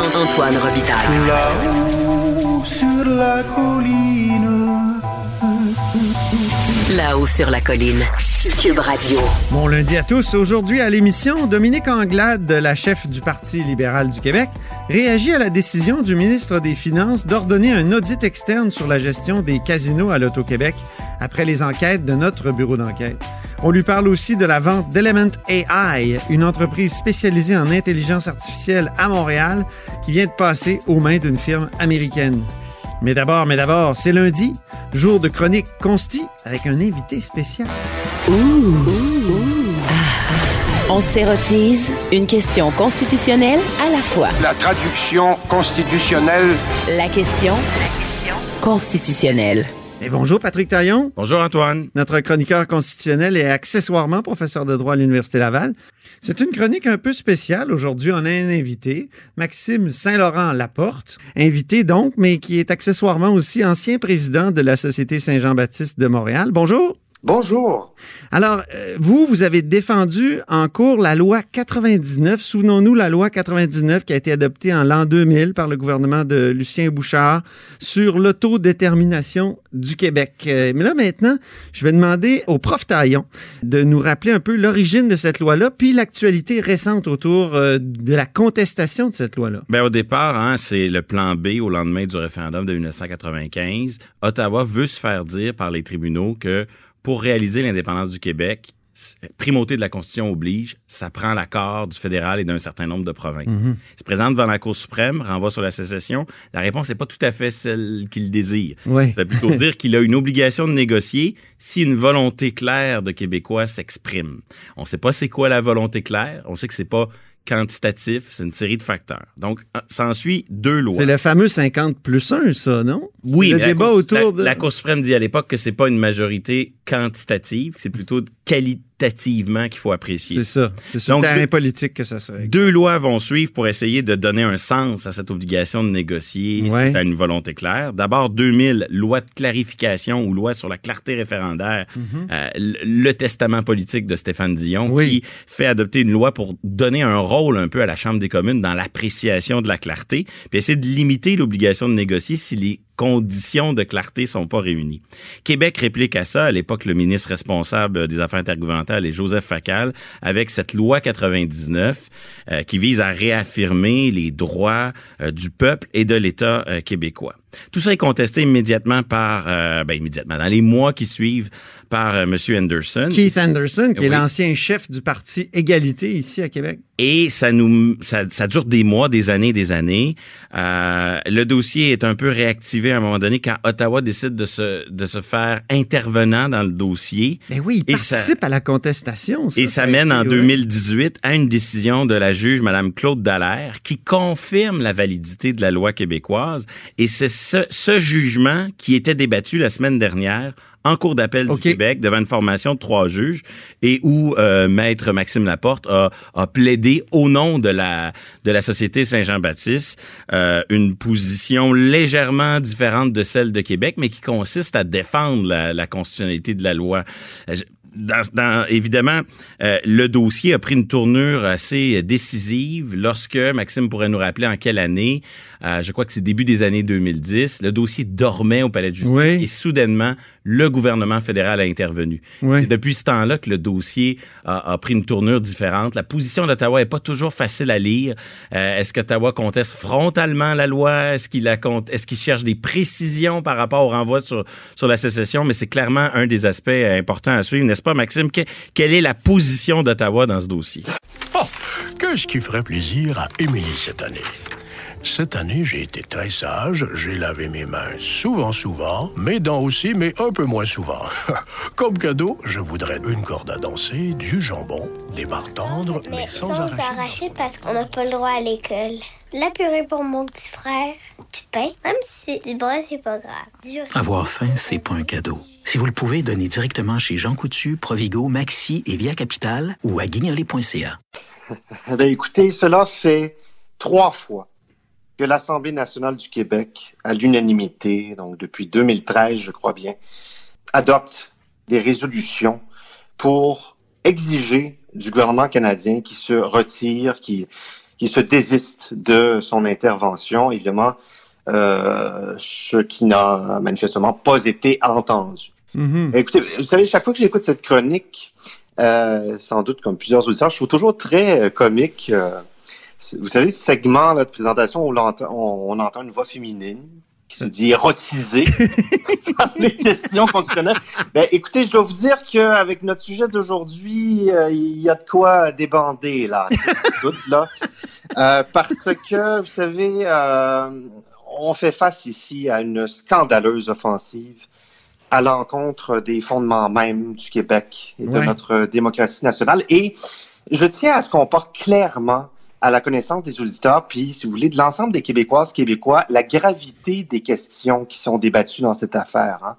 Antoine Robitaille. Là-haut sur la colline. Là-haut sur la colline. Cube Radio. Bon lundi à tous. Aujourd'hui à l'émission, Dominique Anglade, la chef du Parti libéral du Québec, réagit à la décision du ministre des Finances d'ordonner un audit externe sur la gestion des casinos à l'Auto-Québec après les enquêtes de notre bureau d'enquête. On lui parle aussi de la vente d'Element AI, une entreprise spécialisée en intelligence artificielle à Montréal qui vient de passer aux mains d'une firme américaine. Mais d'abord, c'est lundi, jour de chronique Consti avec un invité spécial. On s'érotise une question constitutionnelle à la fois. La traduction constitutionnelle. La question constitutionnelle. Et bonjour Patrick Taillon. Bonjour Antoine. Notre chroniqueur constitutionnel et accessoirement professeur de droit à l'Université Laval. C'est une chronique un peu spéciale. Aujourd'hui, on a un invité, Maxime Saint-Laurent-Laporte, invité donc, mais qui est accessoirement aussi ancien président de la Société Saint-Jean-Baptiste de Montréal. Bonjour. Bonjour. Alors, vous avez défendu en cours la loi 99. Souvenons-nous, la loi 99 qui a été adoptée en l'an 2000 par le gouvernement de Lucien Bouchard sur l'autodétermination du Québec. Mais là, maintenant, je vais demander au prof Taillon de nous rappeler un peu l'origine de cette loi-là, puis l'actualité récente autour de la contestation de cette loi-là. Bien, au départ, c'est le plan B au lendemain du référendum de 1995. Ottawa veut se faire dire par les tribunaux que pour réaliser l'indépendance du Québec, primauté de la Constitution oblige, ça prend l'accord du fédéral et d'un certain nombre de provinces. Il se présente devant la Cour suprême, renvoie sur la sécession. La réponse n'est pas tout à fait celle qu'il désire. Oui. Ça veut plutôt dire qu'il a une obligation de négocier si une volonté claire de Québécois s'exprime. On ne sait pas c'est quoi la volonté claire. On sait que c'est pas quantitatif, c'est une série de facteurs. Donc, s'ensuit deux lois. C'est le fameux 50+1, ça, non? Oui, c'est le débat autour de... La Cour suprême dit à l'époque que c'est pas une majorité quantitative, c'est plutôt qualitativement qu'il faut apprécier. C'est ça. C'est sur le terrain politique que ça serait. Deux lois vont suivre pour essayer de donner un sens à cette obligation de négocier si tu as une volonté claire. D'abord, 2000, loi de clarification ou loi sur la clarté référendaire, le testament politique de Stéphane Dion, qui fait adopter une loi pour donner un rôle un peu à la Chambre des communes dans l'appréciation de la clarté, puis essayer de limiter l'obligation de négocier si les conditions de clarté sont pas réunies. Québec réplique à ça, à l'époque, le ministre responsable des Affaires intergouvernementales est Joseph Facal, avec cette loi 99 qui vise à réaffirmer les droits du peuple et de l'État québécois. Tout ça est contesté immédiatement dans les mois qui suivent par M. Anderson. Keith Anderson, qui est l'ancien chef du parti Égalité ici à Québec. Et ça dure des mois, des années. Le dossier est un peu réactivé à un moment donné quand Ottawa décide de se faire intervenant dans le dossier. Mais oui, il participe à la contestation. Ça mène en 2018 à une décision de la juge Mme Claude Dallaire qui confirme la validité de la loi québécoise. Et c'est ce jugement qui était débattu la semaine dernière en cour d'appel du Québec devant une formation de 3 juges et où Maître Maxime Laporte a plaidé au nom de la Société Saint-Jean-Baptiste une position légèrement différente de celle de Québec, mais qui consiste à défendre la constitutionnalité de la loi. Évidemment, le dossier a pris une tournure assez décisive lorsque, Maxime pourrait nous rappeler en quelle année, je crois que c'est début des années 2010, le dossier dormait au Palais de justice et soudainement, le gouvernement fédéral a intervenu. C'est depuis ce temps-là que le dossier a pris une tournure différente. La position d'Ottawa n'est pas toujours facile à lire. Est-ce qu'Ottawa conteste frontalement la loi? Est-ce qu'il cherche des précisions par rapport au renvoi sur la sécession? Mais c'est clairement un des aspects importants à suivre, n'est-ce pas, Maxime? Quelle est la position d'Ottawa dans ce dossier? Qu'est-ce qui ferait plaisir à Émilie cette année? Cette année, j'ai été très sage, j'ai lavé mes mains souvent, mes dents aussi, mais un peu moins souvent. Comme cadeau, je voudrais une corde à danser, du jambon, des barres tendres, mais sans arracher parce qu'on n'a pas le droit à l'école. La purée pour mon petit frère, du pain, même si c'est du brun, c'est pas grave. Avoir faim, c'est pas un cadeau. Si vous le pouvez, donnez directement chez Jean Coutu, Provigo, Maxi et Via Capital ou à guignolé.ca. Écoutez, cela fait 3 fois que l'Assemblée nationale du Québec, à l'unanimité, donc depuis 2013, je crois bien, adopte des résolutions pour exiger du gouvernement canadien qui se retire, qui qui se désiste de son intervention, évidemment, ce qui n'a manifestement pas été entendu. Mm-hmm. Écoutez, vous savez, chaque fois que j'écoute cette chronique, sans doute comme plusieurs auditeurs, je trouve toujours très comique. Vous savez, ce segment là, de présentation où on entend une voix féminine qui se dit érotisée par les questions constitutionnelles. Ben, écoutez, je dois vous dire qu'avec notre sujet d'aujourd'hui, il y a de quoi débander, là. Parce que, vous savez, on fait face ici à une scandaleuse offensive à l'encontre des fondements mêmes du Québec et de notre démocratie nationale. Et je tiens à ce qu'on porte clairement à la connaissance des auditeurs, puis, si vous voulez, de l'ensemble des Québécoises, Québécois, la gravité des questions qui sont débattues dans cette affaire.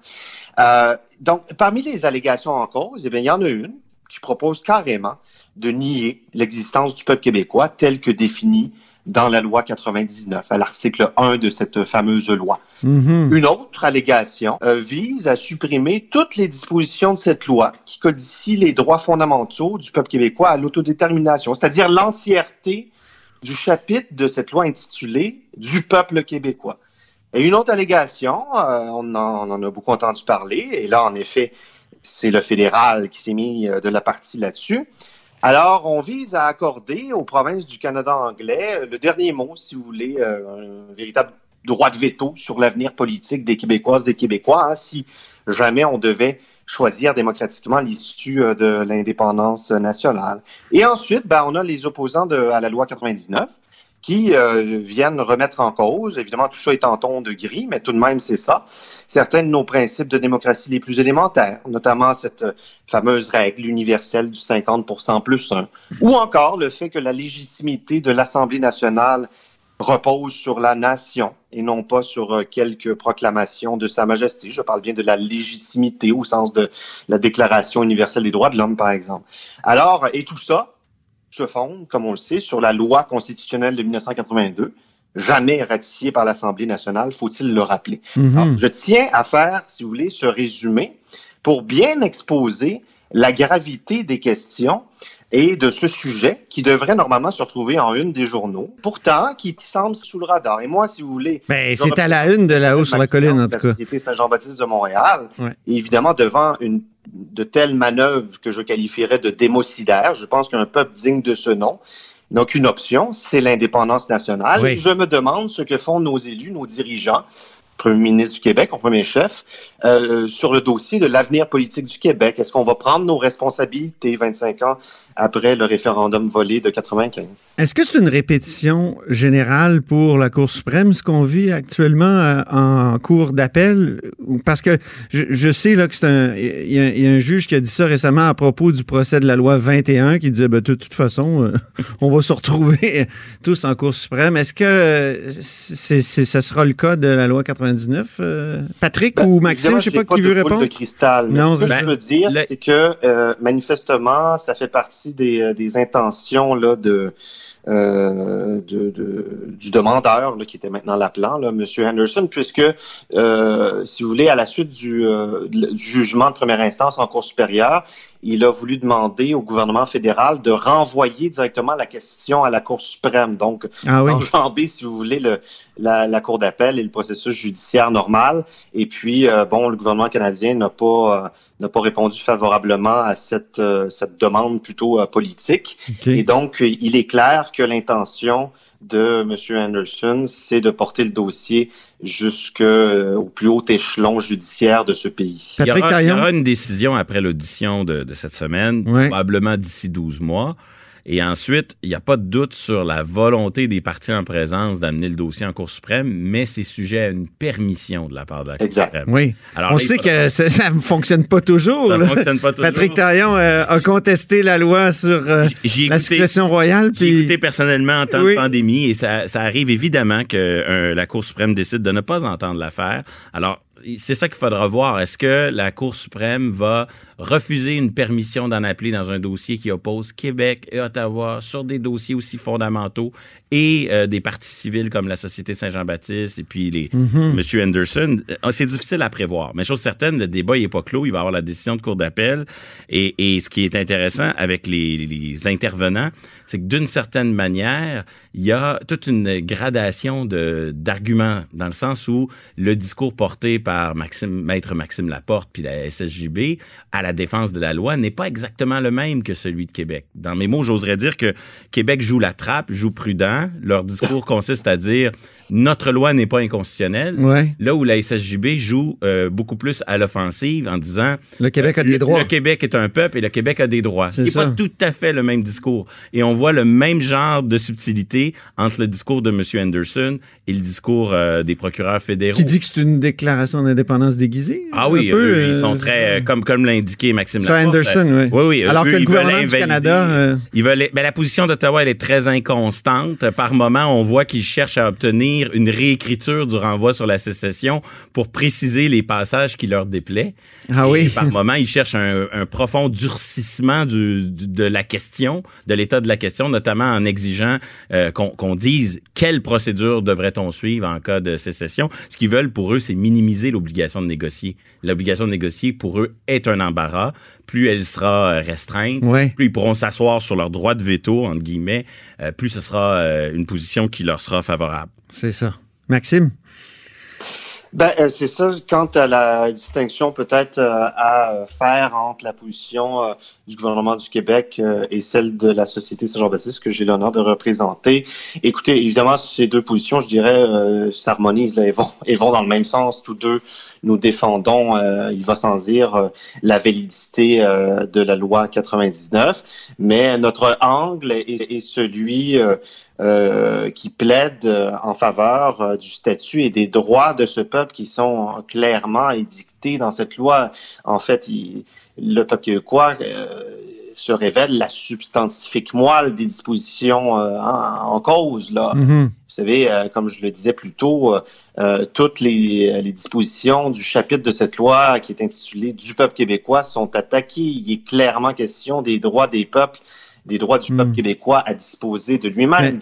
Donc, parmi les allégations en cause, eh bien, il y en a une qui propose carrément de nier l'existence du peuple québécois tel que défini dans la loi 99, à l'article 1 de cette fameuse loi. Mm-hmm. Une autre allégation vise à supprimer toutes les dispositions de cette loi qui codifient les droits fondamentaux du peuple québécois à l'autodétermination, c'est-à-dire l'entièreté du chapitre de cette loi intitulée « Du peuple québécois ». Et une autre allégation, on en a beaucoup entendu parler, et là, en effet, c'est le fédéral qui s'est mis de la partie là-dessus. Alors, on vise à accorder aux provinces du Canada anglais le dernier mot, si vous voulez, un véritable droit de veto sur l'avenir politique des Québécoises, des Québécois, si jamais on devait choisir démocratiquement l'issue de l'indépendance nationale. Et ensuite, on a les opposants à la loi 99 qui viennent remettre en cause, évidemment tout ça est en ton de gris, mais tout de même c'est ça, certains de nos principes de démocratie les plus élémentaires, notamment cette fameuse règle universelle du 50% plus 1, ou encore le fait que la légitimité de l'Assemblée nationale repose sur la nation et non pas sur quelques proclamations de Sa Majesté. Je parle bien de la légitimité au sens de la Déclaration universelle des droits de l'homme, par exemple. Alors, et tout ça se fonde, comme on le sait, sur la loi constitutionnelle de 1982, jamais ratifiée par l'Assemblée nationale, faut-il le rappeler. Mm-hmm. Alors, je tiens à faire, si vous voulez, ce résumé pour bien exposer la gravité des questions et de ce sujet qui devrait normalement se retrouver en une des journaux, pourtant qui semble sous le radar. Et moi, si vous voulez... c'est à la une de là-haut sur la colline, en tout cas. La Société Saint-Jean-Baptiste de Montréal, et évidemment, devant de telles manœuvres que je qualifierais de démocidaires, je pense qu'un peuple digne de ce nom n'a qu'une option, c'est l'indépendance nationale. Oui. Et je me demande ce que font nos élus, nos dirigeants, Premier ministre du Québec, en premier chef, sur le dossier de l'avenir politique du Québec. Est-ce qu'on va prendre nos responsabilités 25 ans après le référendum volé de 95? Est-ce que c'est une répétition générale pour la Cour suprême, ce qu'on vit actuellement en cour d'appel? Parce que je sais là, que il y a un juge qui a dit ça récemment à propos du procès de la loi 21 qui disait de toute façon, on va se retrouver tous en Cour suprême. Est-ce que ça sera le cas de la loi 99? Patrick ou Maxime, je ne sais pas qui veut répondre. De cristal, mais non, ce que je veux dire, c'est que manifestement, ça fait partie des intentions là, du demandeur là, qui était maintenant l'appelant, là, M. Henderson, puisque, si vous voulez, à la suite du jugement de première instance en Cour supérieure, il a voulu demander au gouvernement fédéral de renvoyer directement la question à la Cour suprême. Donc, enjamber, si vous voulez, la Cour d'appel et le processus judiciaire normal. Et puis, le gouvernement canadien n'a pas répondu favorablement à cette demande plutôt politique. Okay. Et donc, il est clair que l'intention de M. Henderson, c'est de porter le dossier jusqu'au plus haut échelon judiciaire de ce pays. Il y aura une décision après l'audition de cette semaine, probablement d'ici 12 mois. Et ensuite, il n'y a pas de doute sur la volonté des partis en présence d'amener le dossier en Cour suprême, mais c'est sujet à une permission de la part de la Cour suprême. Oui. Alors, on sait que ça ne fonctionne pas toujours. Ça ne fonctionne pas toujours. Patrick Taillon a contesté la loi sur la succession royale. J'ai écouté personnellement en temps de pandémie et ça arrive évidemment que la Cour suprême décide de ne pas entendre l'affaire. Alors, c'est ça qu'il faudra voir. Est-ce que la Cour suprême va refuser une permission d'en appeler dans un dossier qui oppose Québec et Ottawa sur des dossiers aussi fondamentaux et des partis civils comme la Société Saint-Jean-Baptiste et puis M. Henderson? C'est difficile à prévoir. Mais chose certaine, le débat n'est pas clos. Il va y avoir la décision de Cour d'appel. Et ce qui est intéressant avec les intervenants, c'est que d'une certaine manière, il y a toute une gradation d'arguments, dans le sens où le discours porté par Maître Maxime Laporte puis la SSJB à la défense de la loi n'est pas exactement le même que celui de Québec. Dans mes mots, j'oserais dire que Québec joue la trappe, joue prudent. Leur discours consiste à dire notre loi n'est pas inconstitutionnelle. Ouais. Là où la SSJB joue beaucoup plus à l'offensive en disant le Québec a des droits. Le Québec est un peuple et le Québec a des droits. C'est pas tout à fait le même discours. Et on voit le même genre de subtilité entre le discours de M. Anderson et le discours des procureurs fédéraux. Qui dit que c'est une déclaration d'indépendance déguisée? Ah oui, ils sont très, comme l'a indiqué Maxime Laporte. Anderson, oui. Oui. Alors que le gouvernement du Canada... la position d'Ottawa, elle est très inconstante. Par moment, on voit qu'ils cherchent à obtenir une réécriture du renvoi sur la sécession pour préciser les passages qui leur déplaient. Ah oui. Par moment, ils cherchent un profond durcissement de la question, de l'état de la question, notamment en exigeant qu'on dise quelle procédure devrait-on suivre en cas de sécession. Ce qu'ils veulent pour eux, c'est minimiser l'obligation de négocier. L'obligation de négocier, pour eux, est un embarras. Plus elle sera restreinte, plus ils pourront s'asseoir sur leur droit de veto, entre guillemets, plus ce sera une position qui leur sera favorable. C'est ça. Maxime? C'est ça. Quant à la distinction peut-être à faire entre la position du gouvernement du Québec et celle de la Société Saint-Jean-Baptiste que j'ai l'honneur de représenter. Écoutez, évidemment, ces deux positions, je dirais, s'harmonisent. Elles vont dans le même sens. Tous deux, nous défendons, il va sans dire, la validité de la loi 99. Mais notre angle est celui qui plaide en faveur du statut et des droits de ce peuple qui sont clairement édictés dans cette loi. En fait, le peuple québécois se révèle la substantifique moelle des dispositions en cause. Là. Mm-hmm. Vous savez, comme je le disais plus tôt, toutes les dispositions du chapitre de cette loi qui est intitulé « Du peuple québécois » sont attaquées. Il est clairement question des droits des peuples, des droits du peuple québécois à disposer de lui-même.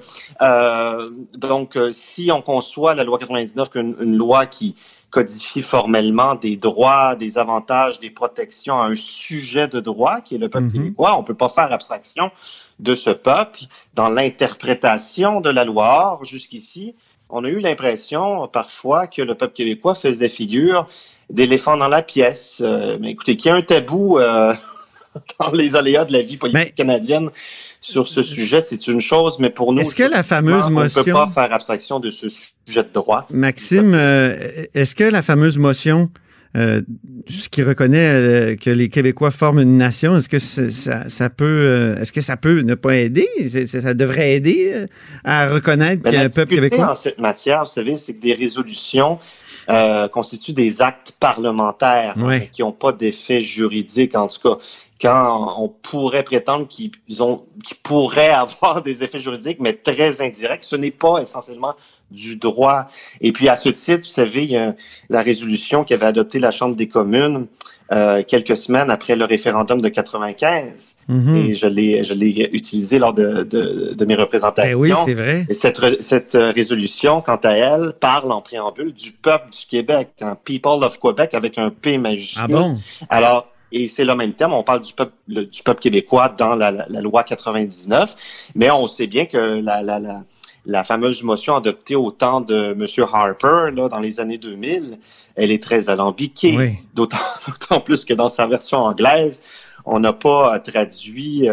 Donc, si on conçoit la loi 99 comme une loi qui codifie formellement des droits, des avantages, des protections à un sujet de droit qui est le peuple québécois, on peut pas faire abstraction de ce peuple dans l'interprétation de la loi. Or, jusqu'ici, on a eu l'impression parfois que le peuple québécois faisait figure d'éléphant dans la pièce. Mais écoutez, qu'il y a un tabou dans les aléas de la vie politique canadienne sur ce sujet, c'est une chose, mais pour nous, est-ce que la fameuse motion, on ne peut pas faire abstraction de ce sujet de droit. Maxime, est-ce que la fameuse motion qui reconnaît que les Québécois forment une nation, est-ce que ça peut ne pas aider? Ça devrait aider à reconnaître qu'il y a un peuple québécois? En cette matière, vous savez, c'est que des résolutions constituent des actes parlementaires qui n'ont pas d'effet juridique, en tout cas. Quand on pourrait prétendre qu'ils pourraient avoir des effets juridiques, mais très indirects, ce n'est pas essentiellement du droit. Et puis, à ce titre, vous savez, il y a la résolution qu'avait adoptée la Chambre des communes quelques semaines après le référendum de 95. Et je l'ai utilisé lors de mes représentations. Oui, c'est vrai. Et cette résolution, quant à elle, parle en préambule du peuple du Québec, People of Quebec avec un P majuscule. Ah bon? Alors, et c'est le même terme, on parle du peuple québécois dans la loi 99, mais on sait bien que la fameuse motion adoptée au temps de M. Harper, là, dans les années 2000, elle est très alambiquée, d'autant plus que dans sa version anglaise, on n'a pas traduit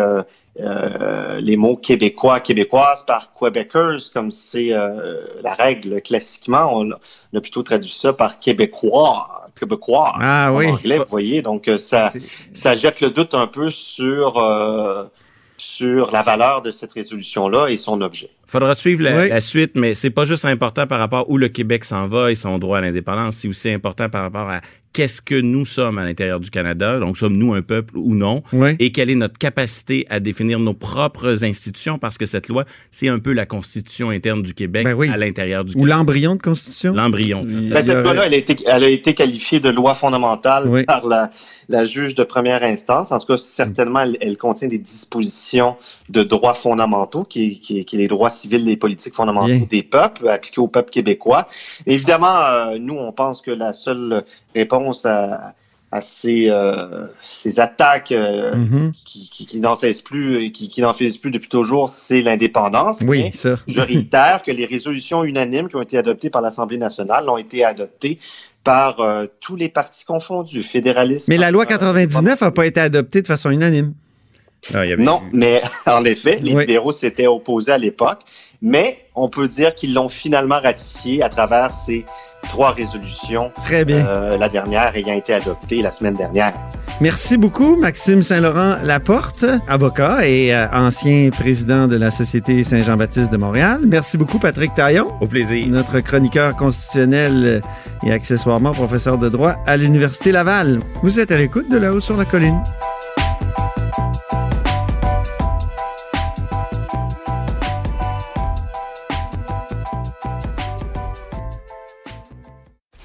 les mots québécois, québécoises par Québécois, comme c'est la règle classiquement. On a plutôt traduit ça par québécois en anglais, vous voyez. Donc, ça jette le doute un peu sur la valeur de cette résolution-là et son objet. Faudra suivre la suite, mais c'est pas juste important par rapport où le Québec s'en va et son droit à l'indépendance, c'est aussi important par rapport à qu'est-ce que nous sommes à l'intérieur du Canada, donc sommes-nous un peuple ou non, et quelle est notre capacité à définir nos propres institutions, parce que cette loi, c'est un peu la constitution interne du Québec à l'intérieur du Québec. Ou l'embryon de constitution. L'embryon. Cette loi-là, elle a été qualifiée de loi fondamentale par la juge de première instance. En tout cas, certainement, elle contient des dispositions de droits fondamentaux, qui est les droits civils et politiques fondamentaux des peuples, appliqués au peuple québécois. Évidemment, nous, on pense que la seule réponse à ces attaques qui n'en cessent plus, qui n'en finissent plus depuis toujours, c'est l'indépendance. Oui, ça. Je réitère que les résolutions unanimes qui ont été adoptées par l'Assemblée nationale ont été adoptées par tous les partis confondus, fédéralistes. Mais la loi 99 n'a pas été adoptée de façon unanime. Non, mais en effet, les libéraux s'étaient opposés à l'époque, mais on peut dire qu'ils l'ont finalement ratifié à travers ces 3 résolutions. Très bien. La dernière ayant été adoptée la semaine dernière. Merci beaucoup, Maxime Saint-Laurent-Laporte, avocat et ancien président de la Société Saint-Jean-Baptiste de Montréal. Merci beaucoup, Patrick Taillon. Au plaisir. Notre chroniqueur constitutionnel et accessoirement professeur de droit à l'Université Laval. Vous êtes à l'écoute de Là-haut sur la colline.